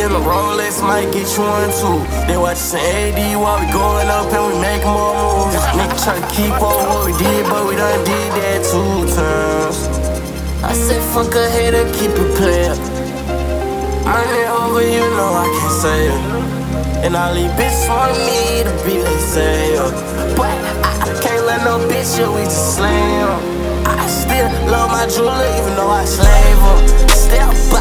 in the Rolex, might get you one too. They watch some AD while we going up and we make more moves. Nigga tryna keep on what we did, but we done did that 2 times. I said fuck a hater, keep it playing. Money over, you know I can't say it. And all these bitches want me to be they say, but I can't let no bitch, we just slam. I still love my jeweler even though I slave her. Still